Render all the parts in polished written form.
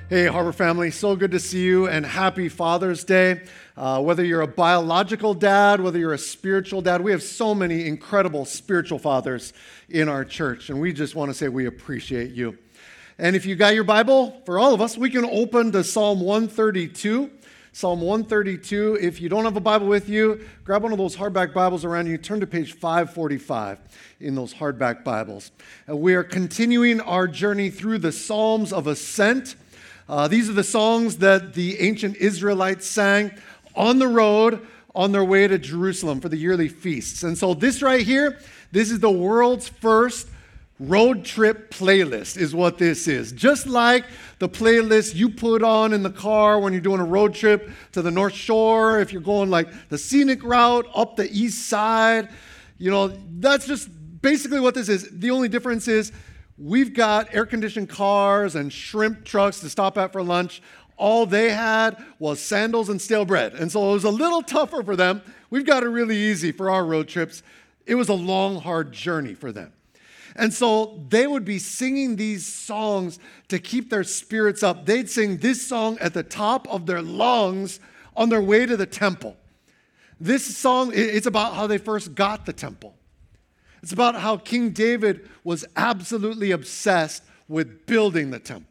Hey, Harbor family, so good to see you and happy Father's Day. Whether you're a biological dad, whether you're a spiritual dad, we have so many incredible spiritual fathers in our church, and we just want to say we appreciate you. And if you got your Bible, for all of us, we can open to Psalm 132. Psalm 132. If you don't have a Bible with you, grab one of those hardback Bibles around you. Turn to page 545 in those hardback Bibles. And we are continuing our journey through the Psalms of Ascent. These are the songs that the ancient Israelites sang on the road on their way to Jerusalem for the yearly feasts. And so this right here, this is the world's first road trip playlist is what this is. Just like the playlist you put on in the car when you're doing a road trip to the North Shore, if you're going like the scenic route up the east side, that's just basically what this is. The only difference is we've got air-conditioned cars and shrimp trucks to stop at for lunch. All they had was sandals and stale bread. And so it was a little tougher for them. We've got it really easy for our road trips. It was a long, hard journey for them. And so they would be singing these songs to keep their spirits up. They'd sing this song at the top of their lungs on their way to the temple. This song, it's about how they first got the temple. It's about how King David was absolutely obsessed with building the temple.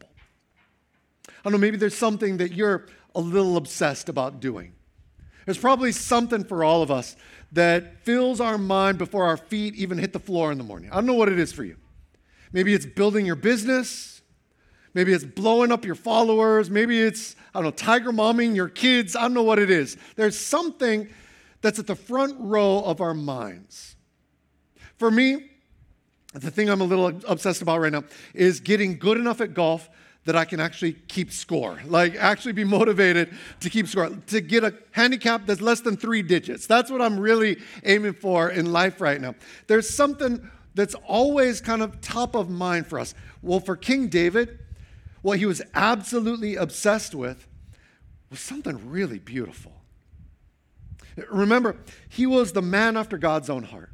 I don't know, maybe there's something that you're a little obsessed about doing. There's probably something for all of us that fills our mind before our feet even hit the floor in the morning. I don't know what it is for you. Maybe it's building your business. Maybe it's blowing up your followers. Maybe it's, tiger momming your kids. I don't know what it is. There's something that's at the front row of our minds. For me, the thing I'm a little obsessed about right now is getting good enough at golf that I can actually keep score, actually be motivated to keep score, to get a handicap that's less than 3 digits. That's what I'm really aiming for in life right now. There's something that's always kind of top of mind for us. Well, for King David, what he was absolutely obsessed with was something really beautiful. Remember, he was the man after God's own heart.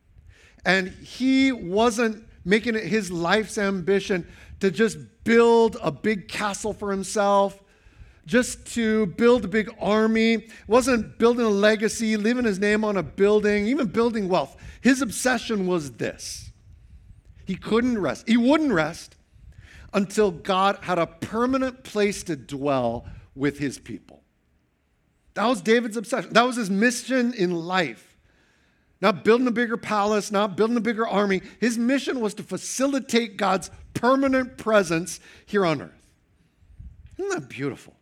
And he wasn't making it his life's ambition to just build a big castle for himself, just to build a big army. Wasn't building a legacy, leaving his name on a building, even building wealth. His obsession was this. He couldn't rest. He wouldn't rest until God had a permanent place to dwell with his people. That was David's obsession. That was his mission in life. Not building a bigger palace, not building a bigger army. His mission was to facilitate God's permanent presence here on earth. Isn't that beautiful?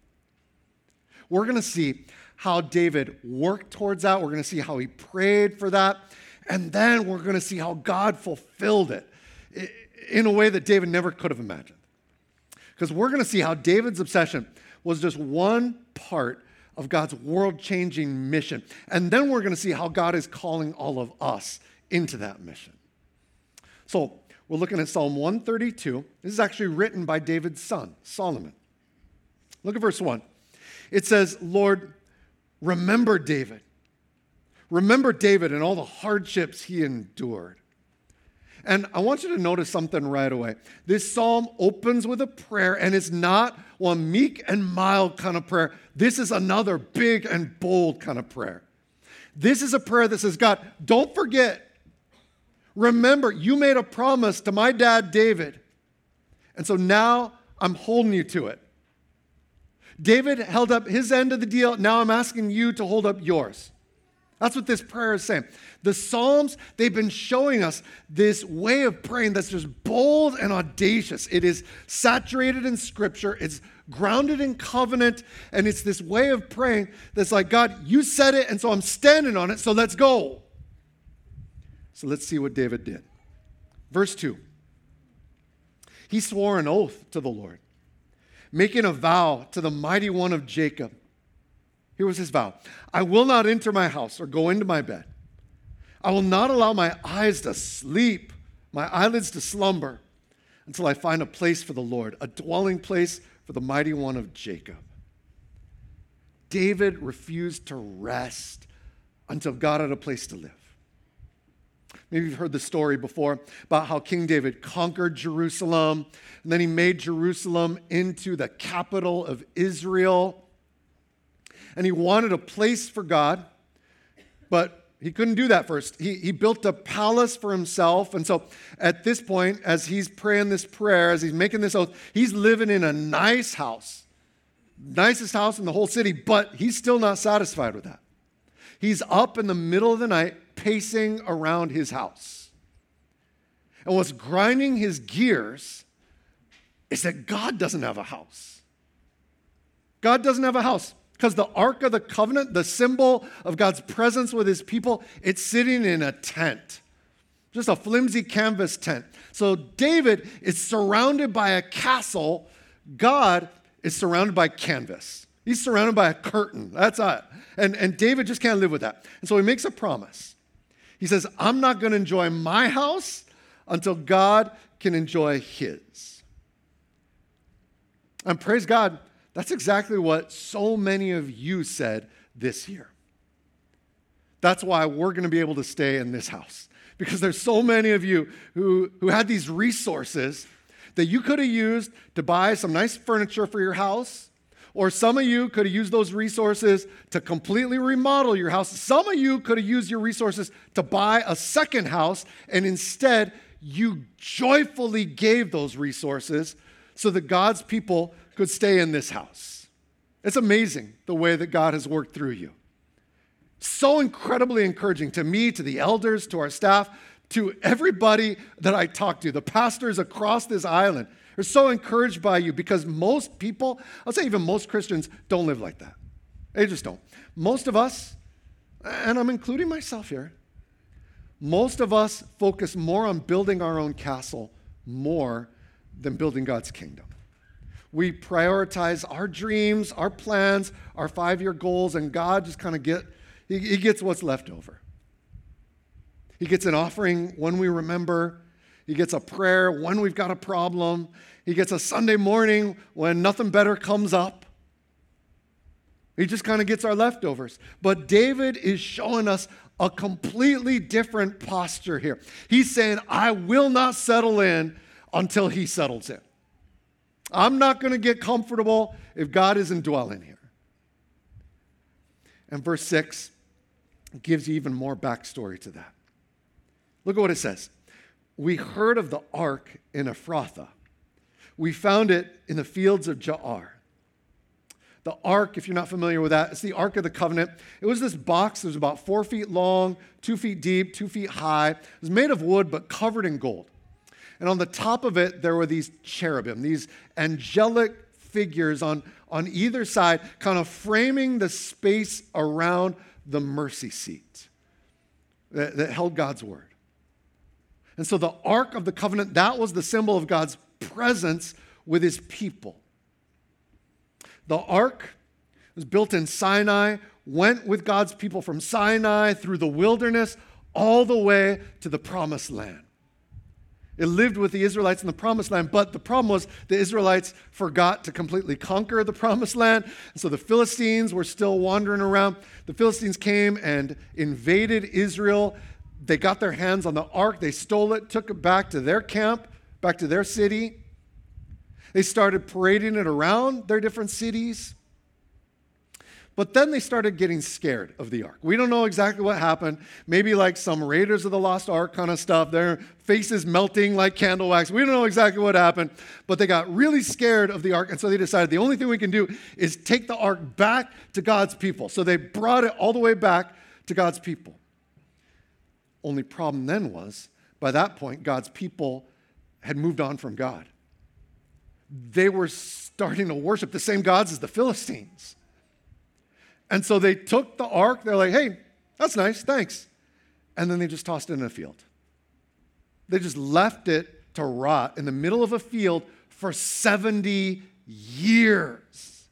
We're going to see how David worked towards that. We're going to see how he prayed for that. And then we're going to see how God fulfilled it in a way that David never could have imagined. Because we're going to see how David's obsession was just one part of God's world-changing mission. And then we're going to see how God is calling all of us into that mission. So we're looking at Psalm 132. This is actually written by David's son, Solomon. Look at verse 1. It says, Lord, remember David. Remember David and all the hardships he endured. And I want you to notice something right away. This psalm opens with a prayer, and it's not one meek and mild kind of prayer. This is another big and bold kind of prayer. This is a prayer that says, God, don't forget. Remember, you made a promise to my dad, David. And so now I'm holding you to it. David held up his end of the deal. Now I'm asking you to hold up yours. That's what this prayer is saying. The Psalms, they've been showing us this way of praying that's just bold and audacious. It is saturated in Scripture. It's grounded in covenant. And it's this way of praying that's like, God, you said it, and so I'm standing on it, so let's go. So let's see what David did. Verse 2. He swore an oath to the Lord, making a vow to the mighty one of Jacob. Here was his vow. I will not enter my house or go into my bed. I will not allow my eyes to sleep, my eyelids to slumber, until I find a place for the Lord, a dwelling place for the mighty one of Jacob. David refused to rest until God had a place to live. Maybe you've heard the story before about how King David conquered Jerusalem, and then he made Jerusalem into the capital of Israel. And he wanted a place for God, but he couldn't do that first. He built a palace for himself. And so at this point, as he's praying this prayer, as he's making this oath, he's living in a nice house, nicest house in the whole city, but he's still not satisfied with that. He's up in the middle of the night pacing around his house. And what's grinding his gears is that God doesn't have a house. God doesn't have a house because the Ark of the Covenant, the symbol of God's presence with his people, it's sitting in a tent, just a flimsy canvas tent. So David is surrounded by a castle. God is surrounded by canvas. He's surrounded by a curtain. That's it. And David just can't live with that. And so he makes a promise. He says, I'm not going to enjoy my house until God can enjoy his. And praise God, that's exactly what so many of you said this year. That's why we're going to be able to stay in this house. Because there's so many of you who had these resources that you could have used to buy some nice furniture for your house. Or some of you could have used those resources to completely remodel your house. Some of you could have used your resources to buy a second house, and instead you joyfully gave those resources so that God's people could stay in this house. It's amazing the way that God has worked through you. So incredibly encouraging to me, to the elders, to our staff, to everybody that I talk to, the pastors across this island. Are so encouraged by you because most people, I'll say even most Christians, don't live like that. They just don't. Most of us, and I'm including myself here, most of us focus more on building our own castle more than building God's kingdom. We prioritize our dreams, our plans, our 5-year goals, and God just kind of he gets what's left over. He gets an offering when we remember. He gets a prayer when we've got a problem. He gets a Sunday morning when nothing better comes up. He just kind of gets our leftovers. But David is showing us a completely different posture here. He's saying, I will not settle in until he settles in. I'm not going to get comfortable if God isn't dwelling here. And verse 6 gives you even more backstory to that. Look at what it says. We heard of the ark in Ephrathah. We found it in the fields of Jaar. The ark, if you're not familiar with that, it's the Ark of the Covenant. It was this box that was about 4 feet long, 2 feet deep, 2 feet high. It was made of wood, but covered in gold. And on the top of it, there were these cherubim, these angelic figures on either side, kind of framing the space around the mercy seat that held God's word. And so the Ark of the Covenant, that was the symbol of God's presence with his people. The Ark was built in Sinai, went with God's people from Sinai through the wilderness all the way to the Promised Land. It lived with the Israelites in the Promised Land, but the problem was the Israelites forgot to completely conquer the Promised Land. And so the Philistines were still wandering around. The Philistines came and invaded Israel. They got their hands on the ark. They stole it, took it back to their camp, back to their city. They started parading it around their different cities. But then they started getting scared of the ark. We don't know exactly what happened. Maybe like some Raiders of the Lost Ark kind of stuff. Their faces melting like candle wax. We don't know exactly what happened. But they got really scared of the ark. And so they decided the only thing we can do is take the ark back to God's people. So they brought it all the way back to God's people. Only problem then was, by that point, God's people had moved on from God. They were starting to worship the same gods as the Philistines. And so they took the ark. They're like, hey, that's nice, thanks. And then they just tossed it in a field. They just left it to rot in the middle of a field for 70 years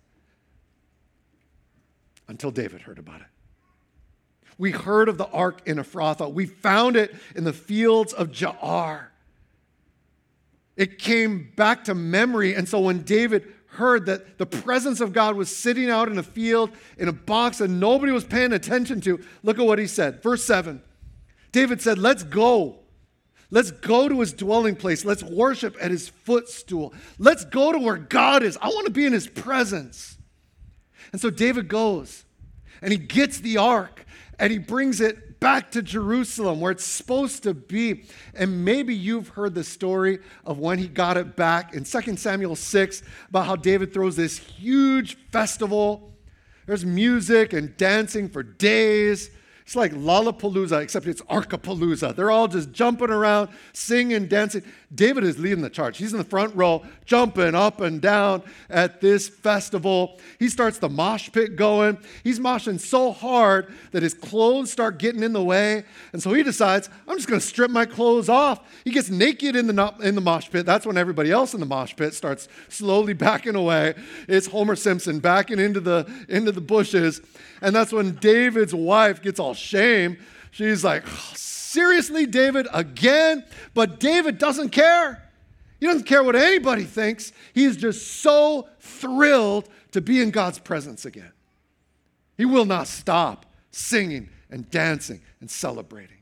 until David heard about it. We heard of the ark in Ephrathah. We found it in the fields of Jaar. It came back to memory. And so when David heard that the presence of God was sitting out in a field in a box that nobody was paying attention to, look at what he said. Verse 7 David said, let's go. Let's go to his dwelling place. Let's worship at his footstool. Let's go to where God is. I want to be in his presence. And so David goes, and he gets the ark, and he brings it back to Jerusalem where it's supposed to be. And maybe you've heard the story of when he got it back in 2 Samuel 6 about how David throws this huge festival. There's music and dancing for days. It's like Lollapalooza, except it's Arkapalooza. They're all just jumping around, singing, dancing. David is leading the charge. He's in the front row, jumping up and down at this festival. He starts the mosh pit going. He's moshing so hard that his clothes start getting in the way. And so he decides, I'm just going to strip my clothes off. He gets naked in the mosh pit. That's when everybody else in the mosh pit starts slowly backing away. It's Homer Simpson backing into the bushes. And that's when David's wife gets all shame. She's like, seriously, David, again? But David doesn't care. He doesn't care what anybody thinks. He is just so thrilled to be in God's presence again. He will not stop singing and dancing and celebrating.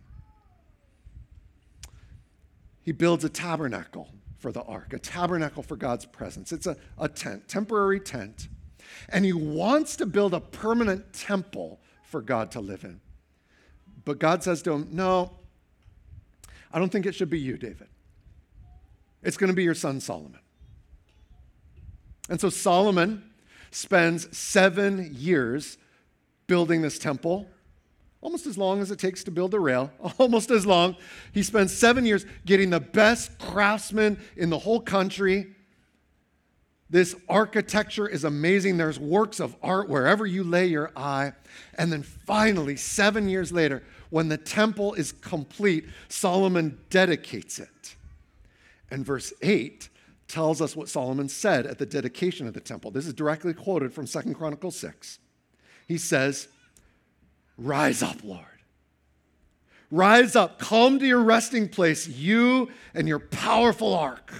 He builds a tabernacle for the ark, a tabernacle for God's presence. It's a tent, temporary tent. And he wants to build a permanent temple for God to live in. But God says to him, no, I don't think it should be you, David. It's going to be your son, Solomon. And so Solomon spends 7 years building this temple, almost as long as it takes to build a rail, almost as long. He spends 7 years getting the best craftsmen in the whole country. This architecture is amazing. There's works of art wherever you lay your eye. And then finally, 7 years later, when the temple is complete, Solomon dedicates it. And verse 8 tells us what Solomon said at the dedication of the temple. This is directly quoted from 2 Chronicles 6. He says, "Rise up, Lord. Rise up, come to your resting place, you and your powerful ark.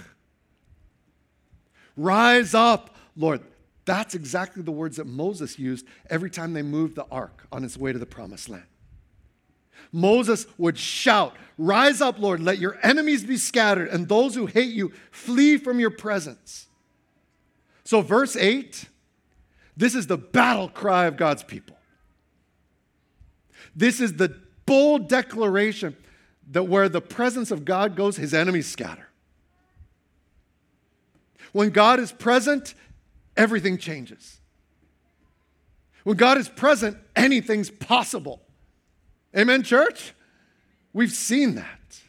Rise up, Lord." That's exactly the words that Moses used every time they moved the ark on its way to the promised land. Moses would shout, "Rise up, Lord, let your enemies be scattered, and those who hate you flee from your presence." So verse 8, this is the battle cry of God's people. This is the bold declaration that where the presence of God goes, his enemies scatter. When God is present, everything changes. When God is present, anything's possible. Amen, church? We've seen that.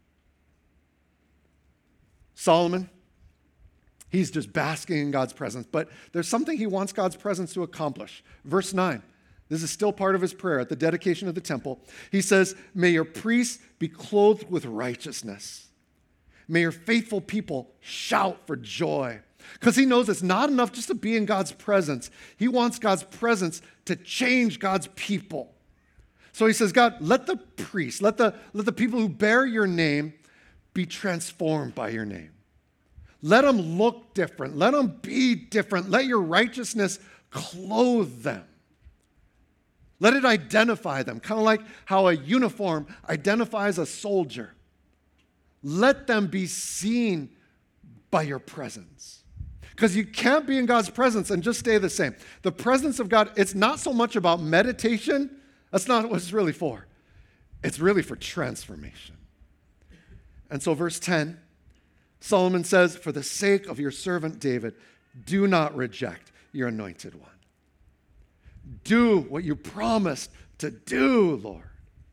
Solomon, he's just basking in God's presence, but there's something he wants God's presence to accomplish. Verse 9, this is still part of his prayer at the dedication of the temple. He says, "May your priests be clothed with righteousness. May your faithful people shout for joy." Because he knows it's not enough just to be in God's presence. He wants God's presence to change God's people. So he says, God, let the priests, let the people who bear your name be transformed by your name. Let them look different. Let them be different. Let your righteousness clothe them. Let it identify them, kind of like how a uniform identifies a soldier. Let them be seen by your presence. Because you can't be in God's presence and just stay the same. The presence of God, it's not so much about meditation. That's not what it's really for. It's really for transformation. And so verse 10, Solomon says, "For the sake of your servant David, do not reject your anointed one. Do what you promised to do, Lord."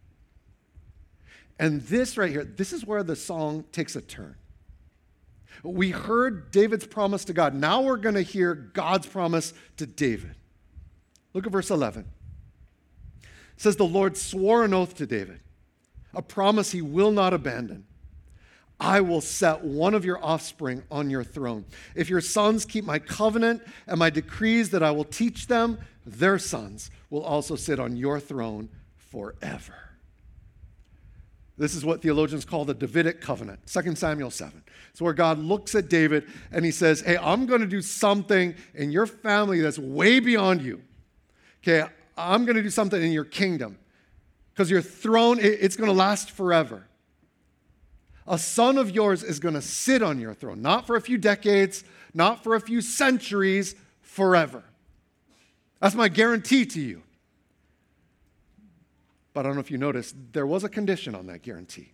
And this right here, this is where the song takes a turn. We heard David's promise to God. Now we're going to hear God's promise to David. Look at verse 11. It says, "The Lord swore an oath to David, a promise he will not abandon. I will set one of your offspring on your throne. If your sons keep my covenant and my decrees that I will teach them, their sons will also sit on your throne forever." This is what theologians call the Davidic covenant, 2 Samuel 7. It's where God looks at David and he says, "Hey, I'm going to do something in your family that's way beyond you. Okay, I'm going to do something in your kingdom. Because your throne, it's going to last forever. A son of yours is going to sit on your throne, not for a few decades, not for a few centuries, forever. That's my guarantee to you. But I don't know if you noticed, there was a condition on that guarantee.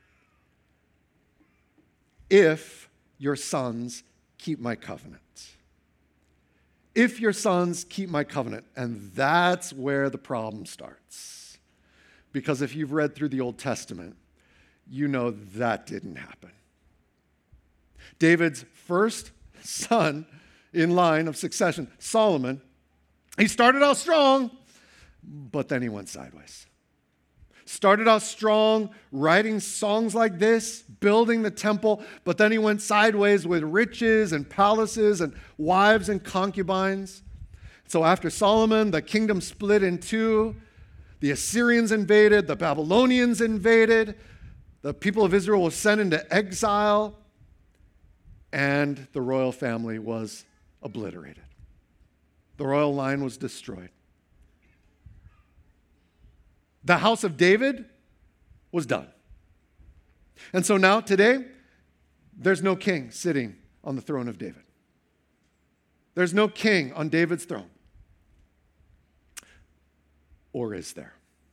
If your sons keep my covenant. If your sons keep my covenant. And that's where the problem starts. Because if you've read through the Old Testament, you know that didn't happen. David's first son in line of succession, Solomon, he started out strong, but then he went sideways. Started out strong, writing songs like this, building the temple, but then he went sideways with riches and palaces and wives and concubines. So after Solomon, the kingdom split in two. The Assyrians invaded, the Babylonians invaded, the people of Israel were sent into exile, and the royal family was obliterated. The royal line was destroyed. The house of David was done. And so now, today, there's no king sitting on the throne of David. There's no king on David's throne. Or is there?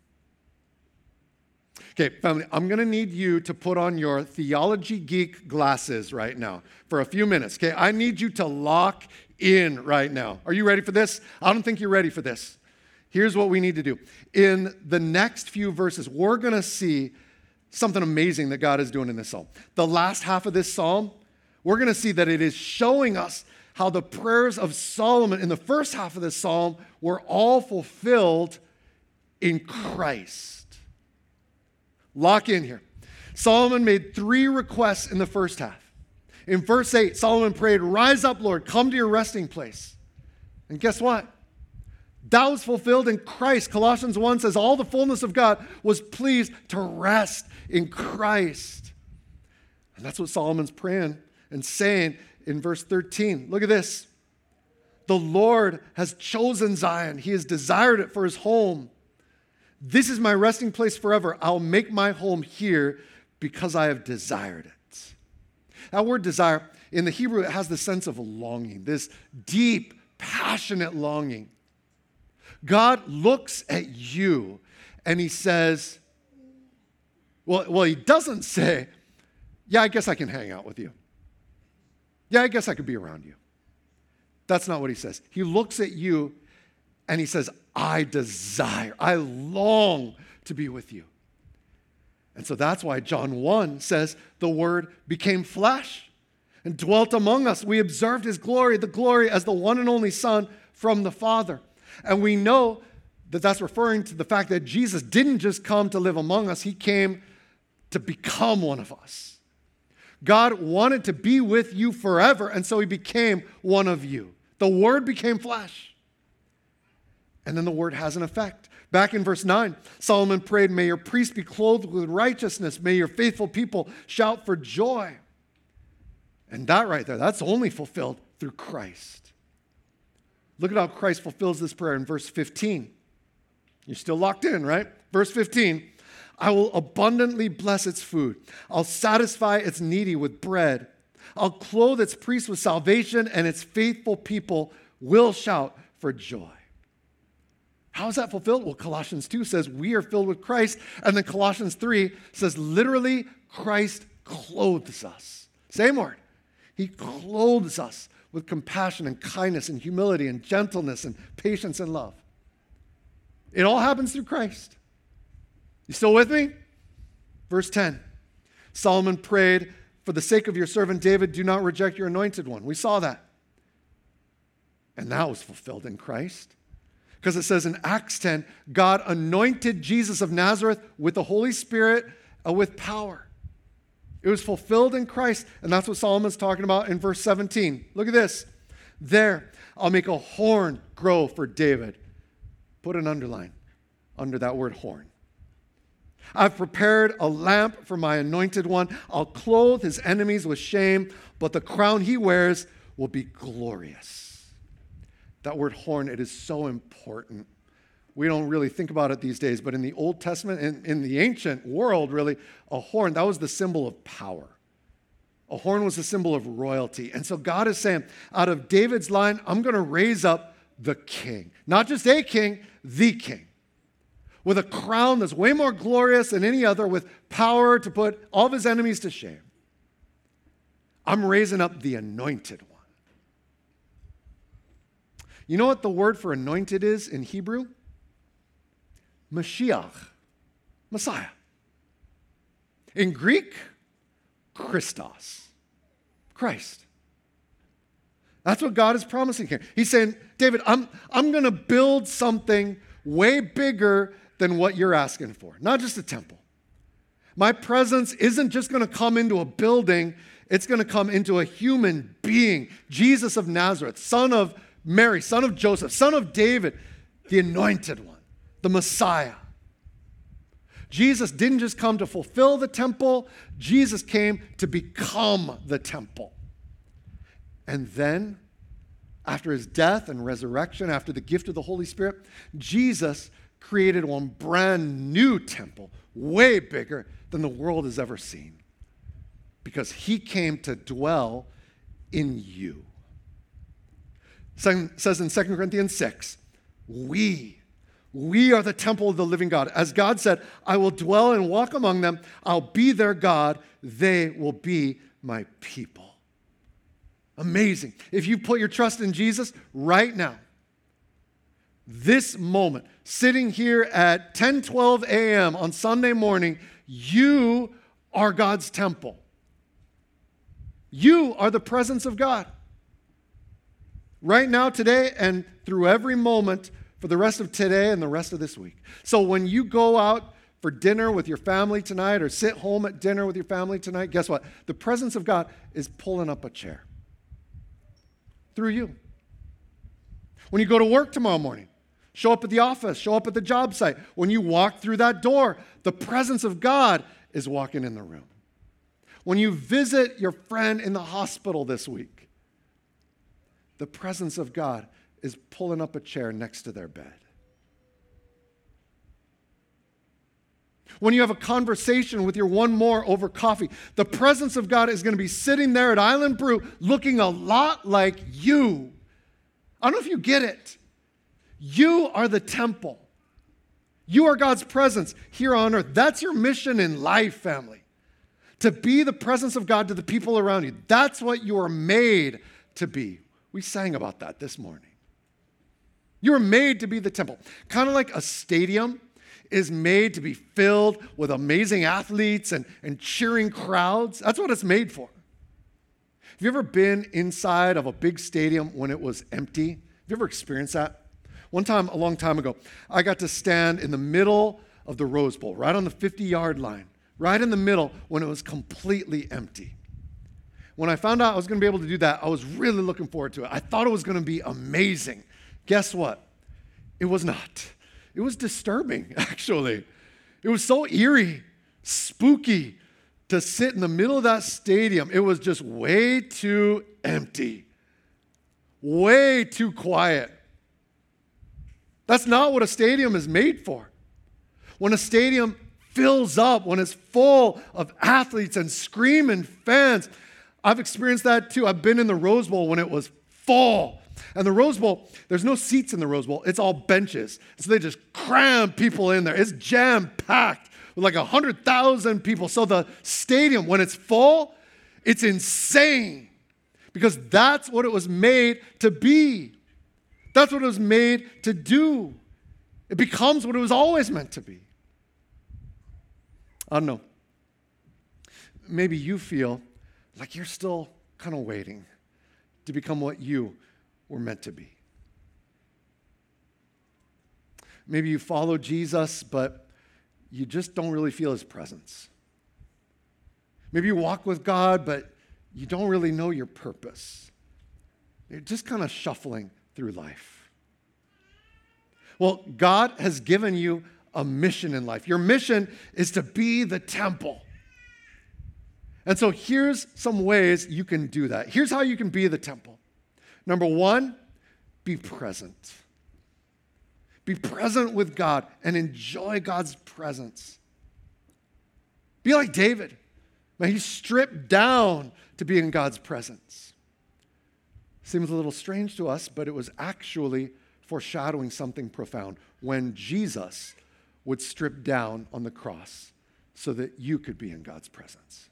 Okay, family, I'm going to need you to put on your theology geek glasses right now for a few minutes, okay? I need you to lock in right now. Are you ready for this? I don't think you're ready for this. Here's what we need to do. In the next few verses, we're going to see something amazing that God is doing in this psalm. The last half of this psalm, we're going to see that it is showing us how the prayers of Solomon in the first half of this psalm were all fulfilled in Christ. Lock in here. Solomon made 3 requests in the first half. In verse 8, Solomon prayed, "Rise up, Lord, come to your resting place." And guess what? That was fulfilled in Christ. Colossians 1 says all the fullness of God was pleased to rest in Christ. And that's what Solomon's praying and saying in verse 13. Look at this. The Lord has chosen Zion. He has desired it for his home. This is my resting place forever. I'll make my home here because I have desired it. That word desire, in the Hebrew, it has the sense of longing, this deep, passionate longing. God looks at you and he says, well, he doesn't say, yeah, I guess I can hang out with you. Yeah, I guess I could be around you. That's not what he says. He looks at you and he says, I desire, I long to be with you. And so that's why John 1 says the Word became flesh and dwelt among us. We observed his glory, the glory as the one and only Son from the Father. And we know that that's referring to the fact that Jesus didn't just come to live among us, he came to become one of us. God wanted to be with you forever, and so he became one of you. The Word became flesh. And then the Word has an effect. Back in verse 9, Solomon prayed, "May your priests be clothed with righteousness. May your faithful people shout for joy." And that right there, that's only fulfilled through Christ. Look at how Christ fulfills this prayer in verse 15. You're still locked in, right? Verse 15, I will abundantly bless its food. I'll satisfy its needy with bread. I'll clothe its priests with salvation, and its faithful people will shout for joy. How is that fulfilled? Well, Colossians 2 says we are filled with Christ, and then Colossians 3 says literally Christ clothes us. Same word. He clothes us with compassion and kindness and humility and gentleness and patience and love. It all happens through Christ. You still with me? Verse 10. Solomon prayed, "For the sake of your servant David, do not reject your anointed one." We saw that. And that was fulfilled in Christ. Because it says in Acts 10, God anointed Jesus of Nazareth with the Holy Spirit with power. It was fulfilled in Christ, and that's what Solomon's talking about in verse 17. Look at this. There, I'll make a horn grow for David. Put an underline under that word horn. I've prepared a lamp for my anointed one. I'll clothe his enemies with shame, but the crown he wears will be glorious. That word horn, it is so important We don't really think about it these days, but in the Old Testament, in the ancient world, really, a horn, that was the symbol of power. A horn was a symbol of royalty. And so God is saying, out of David's line, I'm going to raise up the king. Not just a king, the king. With a crown that's way more glorious than any other, with power to put all of his enemies to shame. I'm raising up the anointed one. You know what the word for anointed is in Hebrew? Mashiach, Messiah. In Greek, Christos, Christ. That's what God is promising here. He's saying, David, I'm going to build something way bigger than what you're asking for. Not just a temple. My presence isn't just going to come into a building. It's going to come into a human being. Jesus of Nazareth, son of Mary, son of Joseph, son of David, the anointed one, the Messiah. Jesus didn't just come to fulfill the temple. Jesus came to become the temple. And then, after his death and resurrection, after the gift of the Holy Spirit, Jesus created one brand new temple, way bigger than the world has ever seen. Because he came to dwell in you. It says in 2 Corinthians 6, we are the temple of the living God. As God said, I will dwell and walk among them. I'll be their God. They will be my people. Amazing. If you put your trust in Jesus right now, this moment, sitting here at 10:12 a.m. on Sunday morning, you are God's temple. You are the presence of God. Right now, today, and through every moment for the rest of today and the rest of this week. So when you go out for dinner with your family tonight or sit home at dinner with your family tonight, guess what? The presence of God is pulling up a chair through you. When you go to work tomorrow morning, show up at the office, show up at the job site. When you walk through that door, the presence of God is walking in the room. When you visit your friend in the hospital this week, the presence of God is pulling up a chair next to their bed. When you have a conversation with your one more over coffee, the presence of God is going to be sitting there at Island Brew looking a lot like you. I don't know if you get it. You are the temple. You are God's presence here on earth. That's your mission in life, family. To be the presence of God to the people around you. That's what you are made to be. We sang about that this morning. You are made to be the temple. Kind of like a stadium is made to be filled with amazing athletes and cheering crowds. That's what it's made for. Have you ever been inside of a big stadium when it was empty? Have you ever experienced that? One time, a long time ago, I got to stand in the middle of the Rose Bowl, right on the 50-yard line, right in the middle when it was completely empty. When I found out I was going to be able to do that, I was really looking forward to it. I thought it was going to be amazing. Guess what? It was not. It was disturbing, actually. It was so eerie, spooky to sit in the middle of that stadium. It was just way too empty, way too quiet. That's not what a stadium is made for. When a stadium fills up, when it's full of athletes and screaming fans, I've experienced that too. I've been in the Rose Bowl when it was full. And the Rose Bowl, there's no seats in the Rose Bowl. It's all benches. So they just cram people in there. It's jam-packed with like 100,000 people. So the stadium, when it's full, it's insane because that's what it was made to be. That's what it was made to do. It becomes what it was always meant to be. I don't know. Maybe you feel like you're still kind of waiting to become what you were meant to be. Maybe you follow Jesus, but you just don't really feel his presence. Maybe you walk with God, but you don't really know your purpose. You're just kind of shuffling through life. Well, God has given you a mission in life. Your mission is to be the temple. And so here's some ways you can do that. Here's how you can be the temple. Number one, be present. Be present with God and enjoy God's presence. Be like David. Man, he stripped down to be in God's presence. Seems a little strange to us, but it was actually foreshadowing something profound when Jesus would strip down on the cross so that you could be in God's presence.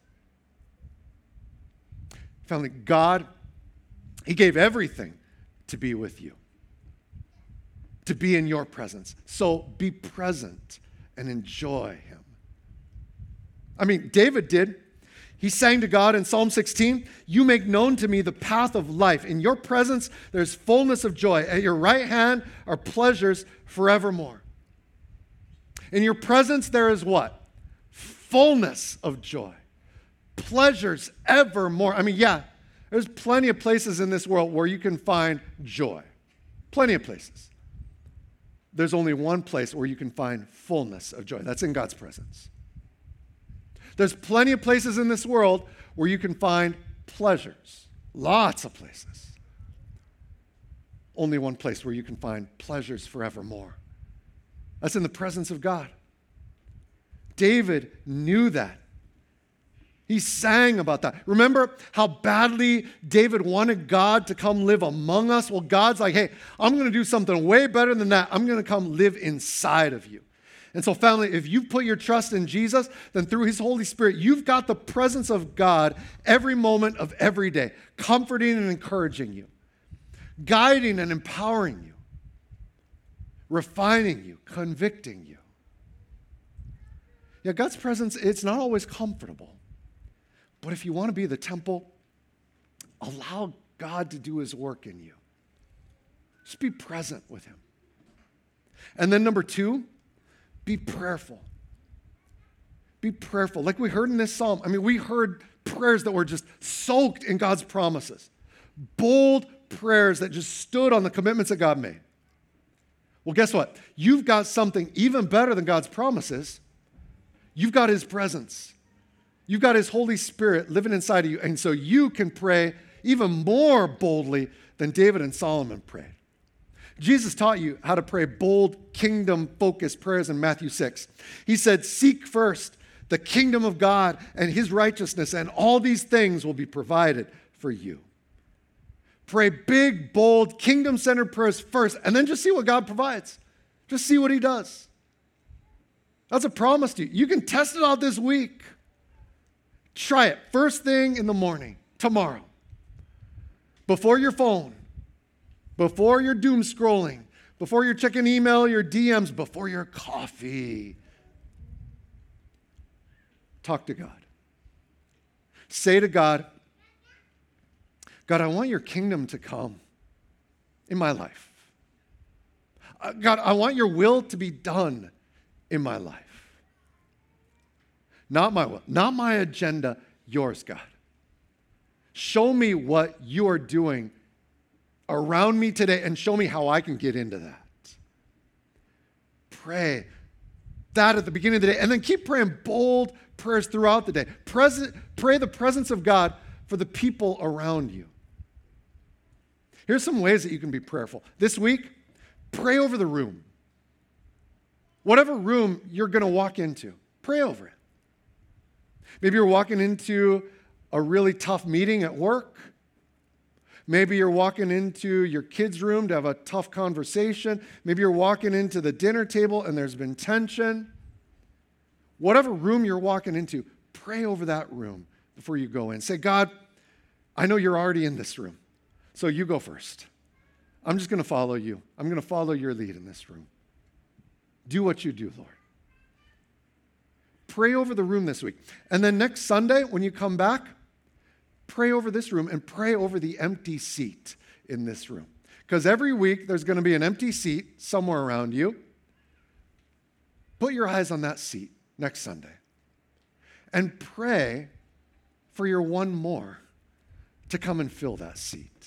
Family, God, he gave everything to be with you, to be in your presence. So be present and enjoy him. I mean, David did. He sang to God in Psalm 16, "You make known to me the path of life. In your presence, there's fullness of joy. At your right hand are pleasures forevermore." In your presence, there is what? Fullness of joy. Pleasures evermore. I mean, yeah, there's plenty of places in this world where you can find joy. Plenty of places. There's only one place where you can find fullness of joy. That's in God's presence. There's plenty of places in this world where you can find pleasures. Lots of places. Only one place where you can find pleasures forevermore. That's in the presence of God. David knew that. He sang about that. Remember how badly David wanted God to come live among us? Well, God's like, hey, I'm going to do something way better than that. I'm going to come live inside of you. And so, family, if you put your trust in Jesus, then through his Holy Spirit, you've got the presence of God every moment of every day, comforting and encouraging you, guiding and empowering you, refining you, convicting you. Yeah, God's presence, it's not always comfortable. But if you want to be the temple, allow God to do his work in you. Just be present with him. And then number 2, be prayerful. Be prayerful. Like we heard in this psalm, I mean, we heard prayers that were just soaked in God's promises. Bold prayers that just stood on the commitments that God made. Well, guess what? You've got something even better than God's promises. You've got his presence. You've got his Holy Spirit living inside of you. And so you can pray even more boldly than David and Solomon prayed. Jesus taught you how to pray bold, kingdom-focused prayers in Matthew 6. He said, "Seek first the kingdom of God and his righteousness, and all these things will be provided for you." Pray big, bold, kingdom-centered prayers first, and then just see what God provides. Just see what he does. That's a promise to you. You can test it out this week. Try it first thing in the morning, tomorrow. Before your phone. Before you're doom scrolling, before you're checking email, your DMs, before your coffee. Talk to God. Say to God, God, I want your kingdom to come in my life. God, I want your will to be done in my life. Not my will, not my agenda, yours, God. Show me what you are doing around me today and show me how I can get into that. Pray that at the beginning of the day and then keep praying bold prayers throughout the day. Pray the presence of God for the people around you. Here's some ways that you can be prayerful. This week, pray over the room. Whatever room you're going to walk into, pray over it. Maybe you're walking into a really tough meeting at work. Maybe you're walking into your kids' room to have a tough conversation. Maybe you're walking into the dinner table and there's been tension. Whatever room you're walking into, pray over that room before you go in. Say, God, I know you're already in this room, so you go first. I'm just going to follow you. I'm going to follow your lead in this room. Do what you do, Lord. Pray over the room this week. And then next Sunday, when you come back, pray over this room and pray over the empty seat in this room. Because every week there's going to be an empty seat somewhere around you. Put your eyes on that seat next Sunday. And pray for your one more to come and fill that seat.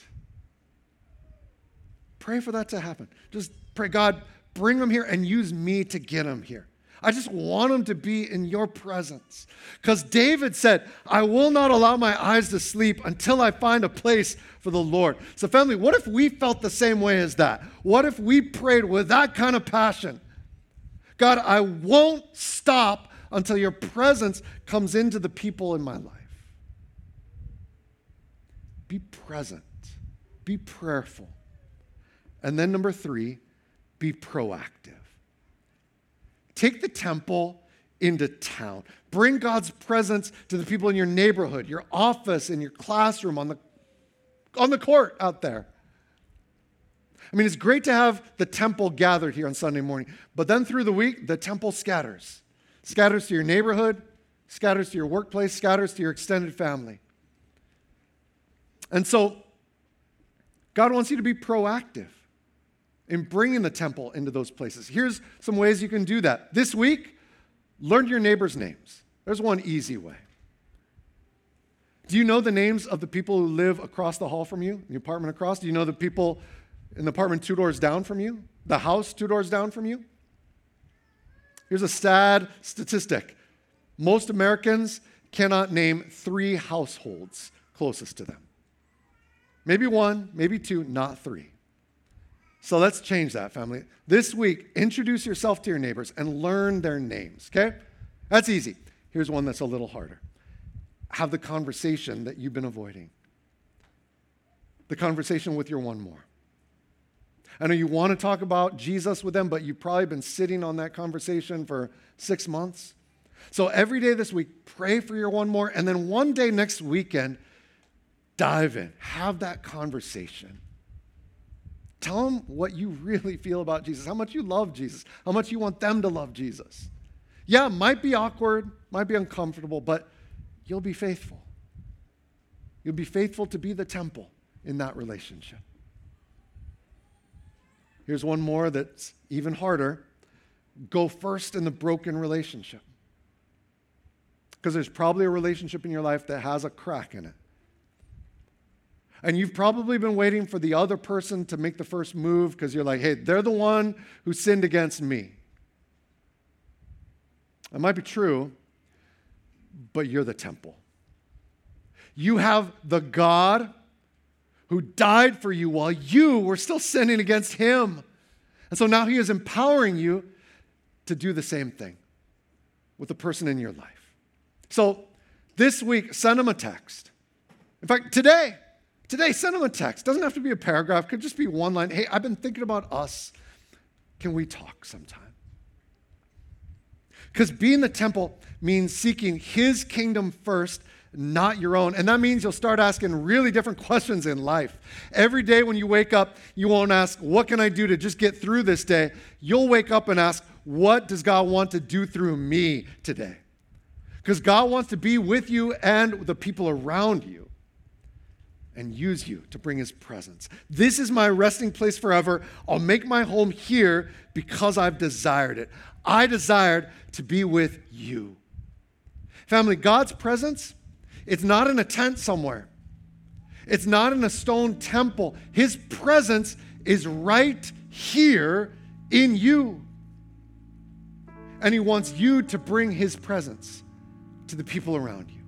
Pray for that to happen. Just pray, God, bring them here and use me to get them here. I just want them to be in your presence. Because David said, I will not allow my eyes to sleep until I find a place for the Lord. So family, what if we felt the same way as that? What if we prayed with that kind of passion? God, I won't stop until your presence comes into the people in my life. Be present. Be prayerful. And then number 3, be proactive. Take the temple into town. Bring God's presence to the people in your neighborhood, your office, in your classroom, on the court out there. I mean, it's great to have the temple gathered here on Sunday morning, but then through the week, the temple scatters. Scatters to your neighborhood, scatters to your workplace, scatters to your extended family. And so, God wants you to be proactive in bringing the temple into those places. Here's some ways you can do that. This week, learn your neighbors' names. There's one easy way. Do you know the names of the people who live across the hall from you, the apartment across? Do you know the people in the apartment 2 doors down from you, the house 2 doors down from you? Here's a sad statistic. Most Americans cannot name 3 households closest to them. Maybe 1, maybe 2, not 3. So let's change that, family. This week, introduce yourself to your neighbors and learn their names, okay? That's easy. Here's one that's a little harder. Have the conversation that you've been avoiding. The conversation with your one more. I know you want to talk about Jesus with them, but you've probably been sitting on that conversation for 6 months. So every day this week, pray for your one more, and then one day next weekend, dive in. Have that conversation. Tell them what you really feel about Jesus, how much you love Jesus, how much you want them to love Jesus. Yeah, it might be awkward, might be uncomfortable, but you'll be faithful. You'll be faithful to be the temple in that relationship. Here's one more that's even harder. Go first in the broken relationship. Because there's probably a relationship in your life that has a crack in it. And you've probably been waiting for the other person to make the first move because you're like, hey, they're the one who sinned against me. That might be true, but you're the temple. You have the God who died for you while you were still sinning against him. And so now he is empowering you to do the same thing with the person in your life. So this week, send them a text. In fact, today, send them a text. Doesn't have to be a paragraph. Could just be one line. Hey, I've been thinking about us. Can we talk sometime? Because being the temple means seeking his kingdom first, not your own. And that means you'll start asking really different questions in life. Every day when you wake up, you won't ask, what can I do to just get through this day? You'll wake up and ask, what does God want to do through me today? Because God wants to be with you and the people around you and use you to bring his presence. This is my resting place forever. I'll make my home here because I've desired it. I desired to be with you. Family, God's presence, it's not in a tent somewhere. It's not in a stone temple. His presence is right here in you. And he wants you to bring his presence to the people around you.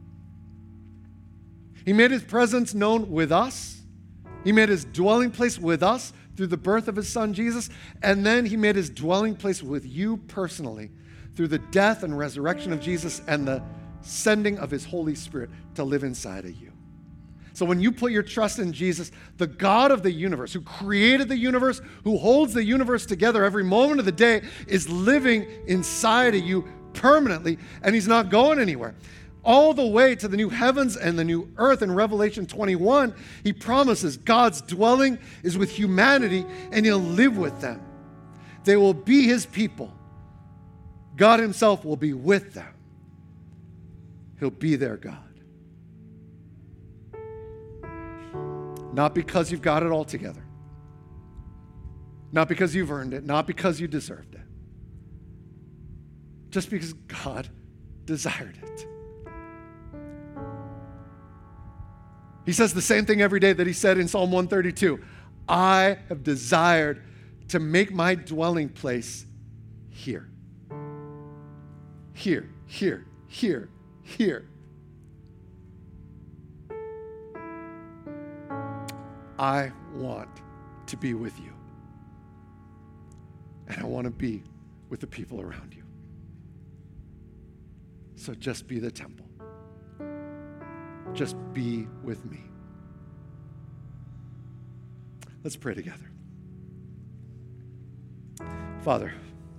He made his presence known with us. He made his dwelling place with us through the birth of his son, Jesus. And then he made his dwelling place with you personally through the death and resurrection of Jesus and the sending of his Holy Spirit to live inside of you. So when you put your trust in Jesus, the God of the universe, who created the universe, who holds the universe together every moment of the day, is living inside of you permanently, and he's not going anywhere. All the way to the new heavens and the new earth in Revelation 21, he promises God's dwelling is with humanity and he'll live with them. They will be his people. God himself will be with them. He'll be their God. Not because you've got it all together. Not because you've earned it. Not because you deserved it. Just because God desired it. He says the same thing every day that he said in Psalm 132. I have desired to make my dwelling place here. here, here, here, here. I want to be with you. And I want to be with the people around you. So just be the temple. Just be with me. Let's pray together. Father,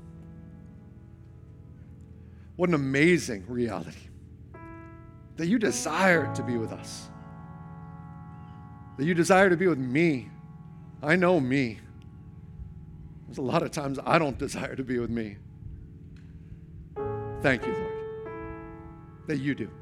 what an amazing reality that you desire to be with us, that you desire to be with me. I know me. There's a lot of times I don't desire to be with me. Thank you, Lord, that you do.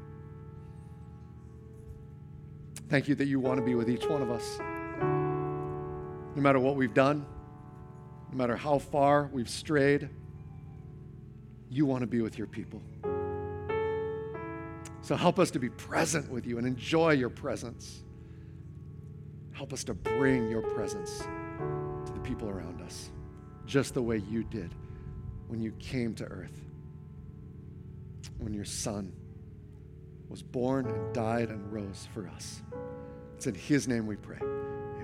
Thank you that you want to be with each one of us. No matter what we've done, no matter how far we've strayed, you want to be with your people. So help us to be present with you and enjoy your presence. Help us to bring your presence to the people around us, just the way you did when you came to earth, when your Son was born and died and rose for us. It's in his name we pray.